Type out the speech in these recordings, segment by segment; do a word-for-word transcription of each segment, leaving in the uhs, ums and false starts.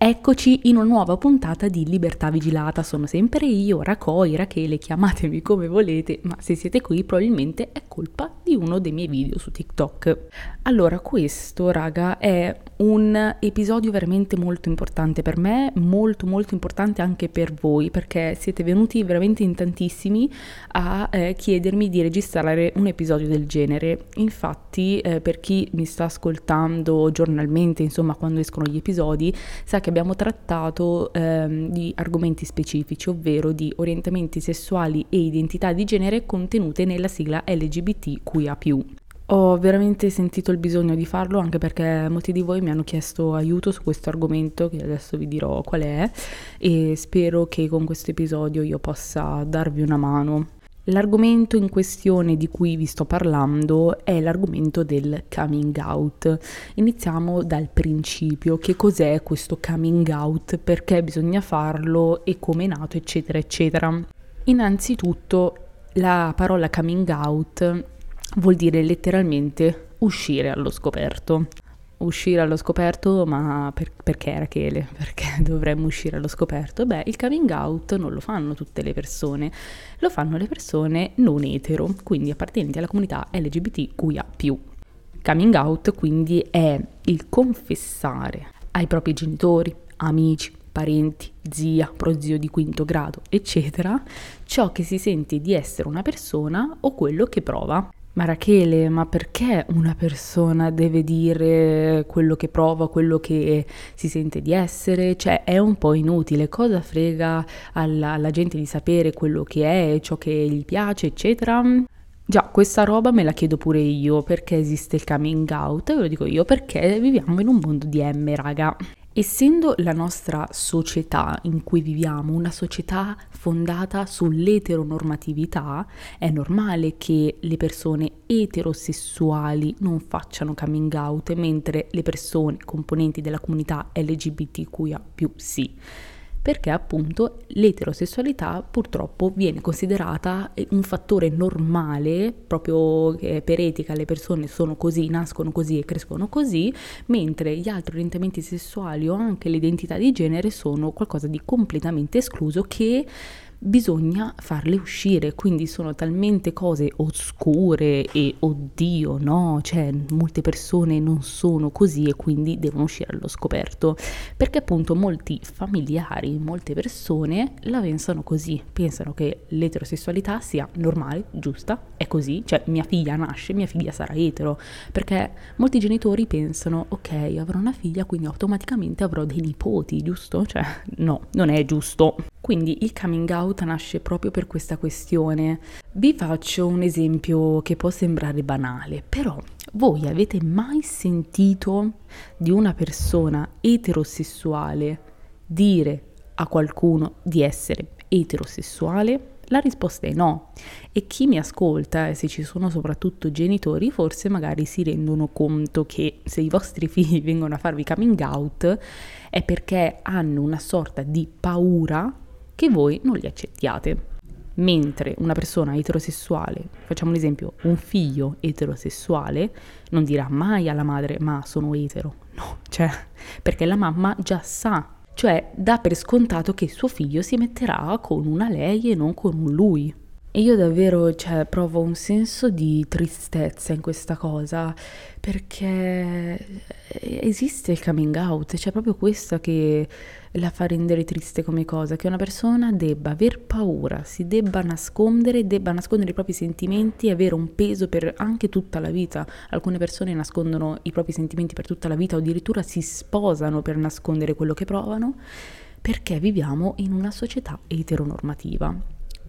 Eccoci in una nuova puntata di Libertà Vigilata, sono sempre io, Racoi, Rachele, chiamatemi come volete, ma se siete qui probabilmente è colpa di uno dei miei video su TikTok. Allora, questo, raga, è un episodio veramente molto importante per me, molto molto importante anche per voi, perché siete venuti veramente in tantissimi a eh, chiedermi di registrare un episodio del genere. Infatti, eh, per chi mi sta ascoltando giornalmente, insomma, quando escono gli episodi, sa che abbiamo trattato ehm, di argomenti specifici, ovvero di orientamenti sessuali e identità di genere contenute nella sigla L G B T Q I A più. Ho veramente sentito il bisogno di farlo anche perché molti di voi mi hanno chiesto aiuto su questo argomento, che adesso vi dirò qual è, e spero che con questo episodio io possa darvi una mano. L'argomento in questione di cui vi sto parlando è l'argomento del coming out. Iniziamo dal principio: che cos'è questo coming out, perché bisogna farlo e come è nato, eccetera eccetera. Innanzitutto la parola coming out vuol dire letteralmente uscire allo scoperto. Uscire allo scoperto, ma per, perché Rachele? Perché dovremmo uscire allo scoperto? Beh, il coming out non lo fanno tutte le persone, lo fanno le persone non etero, quindi appartenenti alla comunità L G B T Q I A più. Coming out quindi è il confessare ai propri genitori, amici, parenti, zia, prozio di quinto grado, eccetera, ciò che si sente di essere una persona o quello che prova. Ma Rachele, ma perché una persona deve dire quello che prova, quello che si sente di essere? Cioè, è un po' inutile. Cosa frega alla, alla gente di sapere quello che è, ciò che gli piace, eccetera? Già, questa roba me la chiedo pure io, perché esiste il coming out? Ve lo dico io, perché viviamo in un mondo di M, raga. Essendo la nostra società in cui viviamo una società fondata sull'eteronormatività, è normale che le persone eterosessuali non facciano coming out, mentre le persone componenti della comunità L G B T Q I A più sì. Perché appunto l'eterosessualità purtroppo viene considerata un fattore normale, proprio che per etica le persone sono così, nascono così e crescono così, mentre gli altri orientamenti sessuali o anche l'identità di genere sono qualcosa di completamente escluso che bisogna farle uscire, quindi sono talmente cose oscure e oddio no, cioè molte persone non sono così e quindi devono uscire allo scoperto, perché appunto molti familiari, molte persone la pensano così, pensano che l'eterosessualità sia normale, giusta, è così, cioè mia figlia nasce, mia figlia sarà etero, perché molti genitori pensano ok, avrò una figlia quindi automaticamente avrò dei nipoti, giusto? Cioè no, non è giusto. Quindi il coming out nasce proprio per questa questione. Vi faccio un esempio che può sembrare banale, però voi avete mai sentito di una persona eterosessuale dire a qualcuno di essere eterosessuale? La risposta è no. E chi mi ascolta, e se ci sono soprattutto genitori, forse magari si rendono conto che se i vostri figli vengono a farvi coming out è perché hanno una sorta di paura che voi non li accettiate. Mentre una persona eterosessuale, facciamo un esempio, un figlio eterosessuale, non dirà mai alla madre ma sono etero, no, cioè, perché la mamma già sa, cioè dà per scontato che suo figlio si metterà con una lei e non con un lui. E io davvero, cioè, provo un senso di tristezza in questa cosa, perché esiste il coming out, cioè proprio questa che la fa rendere triste come cosa, che una persona debba aver paura, si debba nascondere, debba nascondere i propri sentimenti e avere un peso per anche tutta la vita. Alcune persone nascondono i propri sentimenti per tutta la vita o addirittura si sposano per nascondere quello che provano, perché viviamo in una società eteronormativa.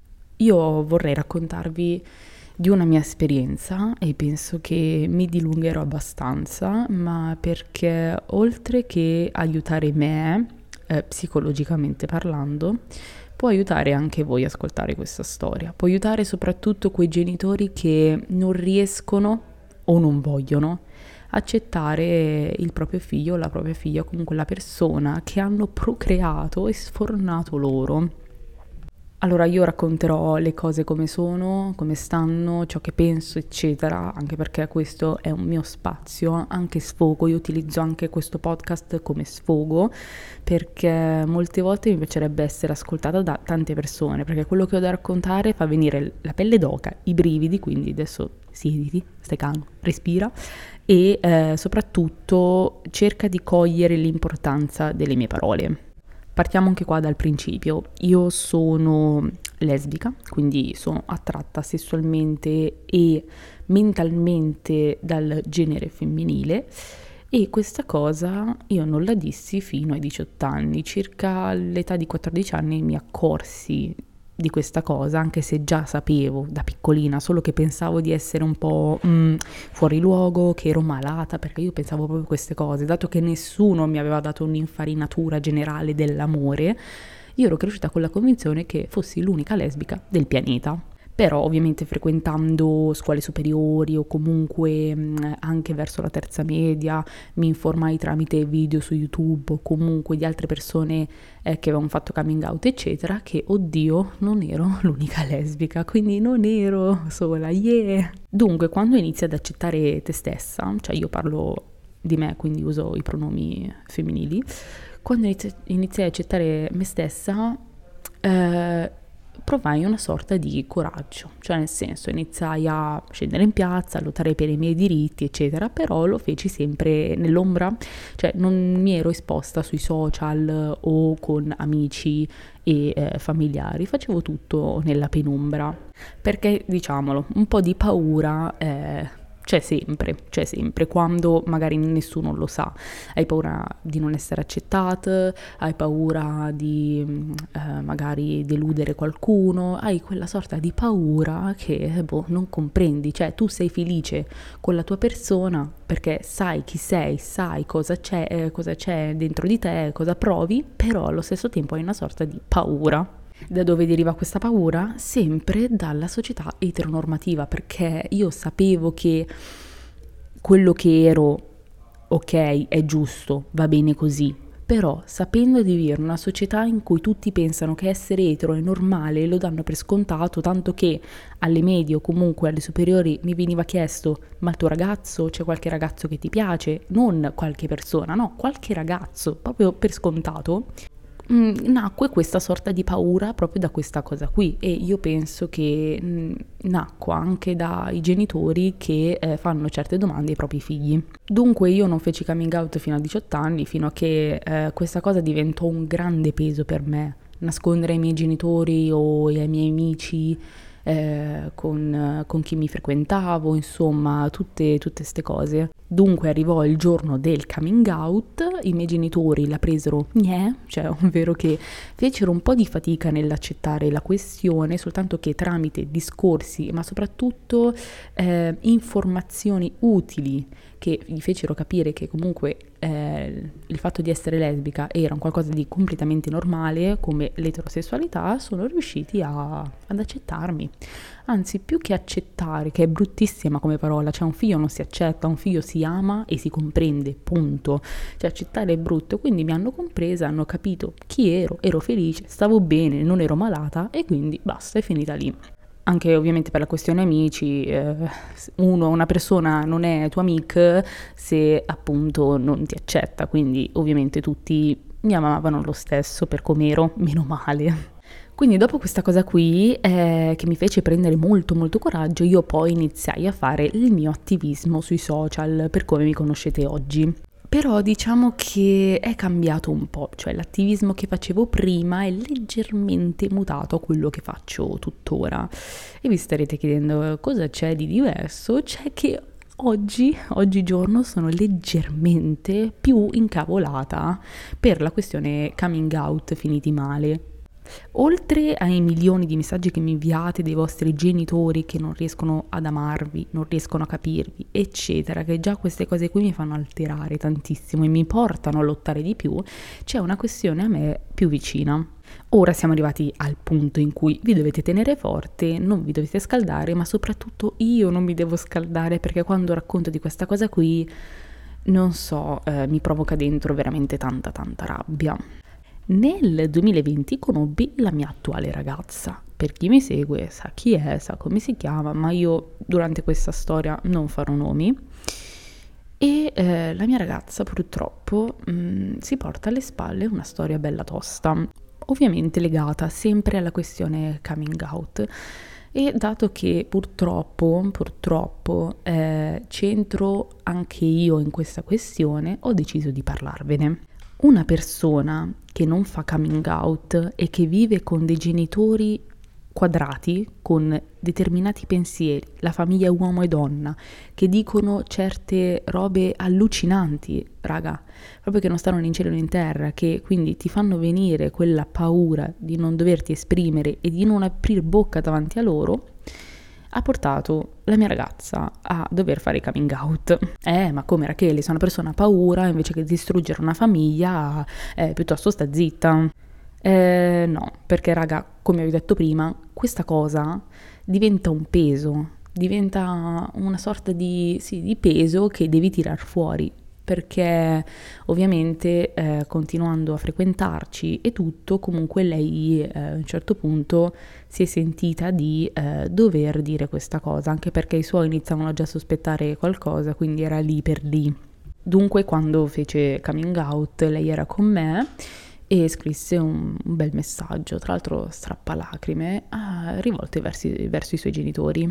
Io vorrei raccontarvi di una mia esperienza e penso che mi dilungherò abbastanza, ma perché oltre che aiutare me, eh, psicologicamente parlando, può aiutare anche voi a ascoltare questa storia, può aiutare soprattutto quei genitori che non riescono o non vogliono accettare il proprio figlio o la propria figlia con quella persona che hanno procreato e sfornato loro. Allora io racconterò le cose come sono, come stanno, ciò che penso, eccetera, anche perché questo è un mio spazio, anche sfogo. Io utilizzo anche questo podcast come sfogo perché molte volte mi piacerebbe essere ascoltata da tante persone, perché quello che ho da raccontare fa venire la pelle d'oca, i brividi, quindi adesso siediti, stai calmo, respira e eh, soprattutto cerca di cogliere l'importanza delle mie parole. Partiamo anche qua dal principio. Io sono lesbica, quindi sono attratta sessualmente e mentalmente dal genere femminile e questa cosa io non la dissi fino ai diciotto anni. Circa all'età di quattordici anni mi accorsi di questa cosa, anche se già sapevo da piccolina, solo che pensavo di essere un po' mm, fuori luogo, che ero malata, perché io pensavo proprio queste cose, dato che nessuno mi aveva dato un'infarinatura generale dell'amore, io ero cresciuta con la convinzione che fossi l'unica lesbica del pianeta. Però ovviamente frequentando scuole superiori o comunque mh, anche verso la terza media mi informai tramite video su YouTube o comunque di altre persone eh, che avevano fatto coming out eccetera, che oddio non ero l'unica lesbica, quindi non ero sola, yeah! Dunque quando inizi ad accettare te stessa, cioè io parlo di me quindi uso i pronomi femminili, quando inizi, iniziai ad accettare me stessa eh, provai una sorta di coraggio, cioè nel senso iniziai a scendere in piazza, a lottare per i miei diritti, eccetera, però lo feci sempre nell'ombra, cioè non mi ero esposta sui social o con amici e eh, familiari, facevo tutto nella penombra, perché diciamolo, un po' di paura eh, c'è sempre, c'è sempre, quando magari nessuno lo sa, hai paura di non essere accettata, hai paura di eh, magari deludere qualcuno, hai quella sorta di paura che boh, non comprendi, cioè tu sei felice con la tua persona perché sai chi sei, sai cosa c'è, eh, cosa c'è dentro di te, cosa provi, però allo stesso tempo hai una sorta di paura. Da dove deriva questa paura? Sempre dalla società eteronormativa, perché io sapevo che quello che ero, ok, è giusto, va bene così, però sapendo di vivere in una società in cui tutti pensano che essere etero è normale e lo danno per scontato, tanto che alle medie o comunque alle superiori mi veniva chiesto: ma il tuo ragazzo, c'è qualche ragazzo che ti piace? Non qualche persona, no, qualche ragazzo, proprio per scontato. Mm, nacque questa sorta di paura proprio da questa cosa qui, e io penso che mm, nacque anche dai genitori che eh, fanno certe domande ai propri figli. Dunque io non feci coming out fino a diciotto anni, fino a che eh, questa cosa diventò un grande peso per me, nascondere ai miei genitori o ai miei amici, eh, con, con chi mi frequentavo, insomma tutte queste cose. Dunque arrivò il giorno del coming out, i miei genitori la presero gnè, cioè ovvero che fecero un po' di fatica nell'accettare la questione, soltanto che tramite discorsi, ma soprattutto eh, informazioni utili che gli fecero capire che comunque eh, il fatto di essere lesbica era un qualcosa di completamente normale come l'eterosessualità, sono riusciti a, ad accettarmi. Anzi, più che accettare, che è bruttissima come parola, cioè un figlio non si accetta, un figlio si ama e si comprende, punto. Cioè accettare è brutto, quindi mi hanno compresa, hanno capito chi ero, ero felice, stavo bene, non ero malata e quindi basta, è finita lì. Anche ovviamente per la questione amici, eh, uno, una persona non è tua amica se appunto non ti accetta, quindi ovviamente tutti mi amavano lo stesso per com'ero, meno male. Quindi dopo questa cosa qui, eh, che mi fece prendere molto molto coraggio, io poi iniziai a fare il mio attivismo sui social, per come mi conoscete oggi. Però diciamo che è cambiato un po', cioè l'attivismo che facevo prima è leggermente mutato a quello che faccio tuttora. E vi starete chiedendo cosa c'è di diverso? C'è che oggi, oggigiorno, sono leggermente più incavolata per la questione coming out finiti male. Oltre ai milioni di messaggi che mi inviate dei vostri genitori che non riescono ad amarvi, non riescono a capirvi, eccetera, che già queste cose qui mi fanno alterare tantissimo e mi portano a lottare di più, c'è una questione a me più vicina. Ora siamo arrivati al punto in cui vi dovete tenere forte, non vi dovete scaldare, ma soprattutto io non mi devo scaldare, perché quando racconto di questa cosa qui, non so, eh, mi provoca dentro veramente tanta tanta rabbia. Nel duemilaventi conobbi la mia attuale ragazza. Per chi mi segue sa chi è, sa come si chiama, ma io durante questa storia non farò nomi. E eh, la mia ragazza purtroppo mh, si porta alle spalle una storia bella tosta, ovviamente legata sempre alla questione coming out. E dato che purtroppo, purtroppo eh, c'entro anche io in questa questione, ho deciso di parlarvene. Una persona che non fa coming out e che vive con dei genitori quadrati, con determinati pensieri, la famiglia uomo e donna, che dicono certe robe allucinanti, raga, proprio che non stanno né in cielo né in terra, che quindi ti fanno venire quella paura di non doverti esprimere e di non aprire bocca davanti a loro, ha portato la mia ragazza a dover fare coming out. Eh, ma come Rachele, se una persona ha paura, invece che distruggere una famiglia, eh, piuttosto sta zitta. Eh, no, perché raga, come vi ho detto prima, questa cosa diventa un peso, diventa una sorta di, sì, di peso che devi tirar fuori, perché ovviamente eh, continuando a frequentarci e tutto, comunque lei eh, a un certo punto si è sentita di eh, dover dire questa cosa, anche perché i suoi iniziavano già a sospettare qualcosa, quindi era lì per lì. Dunque quando fece coming out lei era con me e scrisse un, un bel messaggio, tra l'altro strappalacrime, ah, rivolte verso, verso i suoi genitori.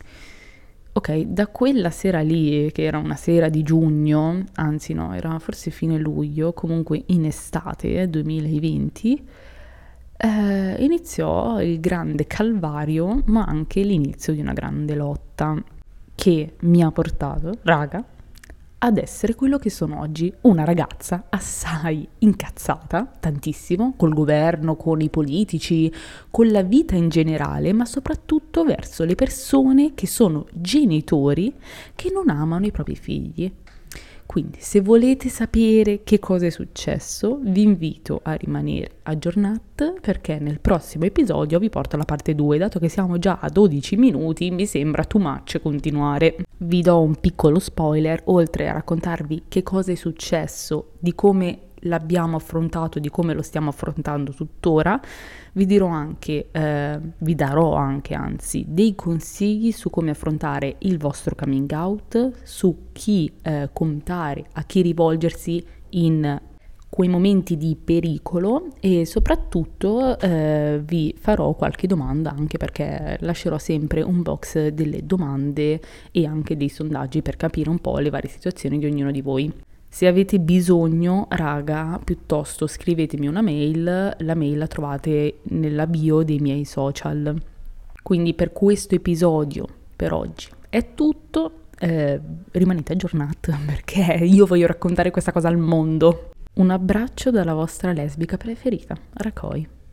Ok, da quella sera lì, che era una sera di giugno, anzi no, era forse fine luglio, comunque in estate duemilaventi, eh, iniziò il grande calvario, ma anche l'inizio di una grande lotta, che mi ha portato, raga, ad essere quello che sono oggi, una ragazza assai incazzata, tantissimo, col governo, con i politici, con la vita in generale, ma soprattutto verso le persone che sono genitori che non amano i propri figli. Quindi, se volete sapere che cosa è successo, vi invito a rimanere aggiornati perché nel prossimo episodio vi porto la parte due, dato che siamo già a dodici minuti, mi sembra too much continuare. Vi do un piccolo spoiler, oltre a raccontarvi che cosa è successo, di come l'abbiamo affrontato, di come lo stiamo affrontando tuttora, vi dirò anche, eh, vi darò anche anzi dei consigli su come affrontare il vostro coming out, su chi eh, contare, a chi rivolgersi in quei momenti di pericolo e soprattutto eh, vi farò qualche domanda, anche perché lascerò sempre un box delle domande e anche dei sondaggi per capire un po' le varie situazioni di ognuno di voi. Se avete bisogno, raga, piuttosto scrivetemi una mail, la mail la trovate nella bio dei miei social. Quindi per questo episodio, per oggi, è tutto, eh, rimanete aggiornati perché io voglio raccontare questa cosa al mondo. Un abbraccio dalla vostra lesbica preferita, Rakoi.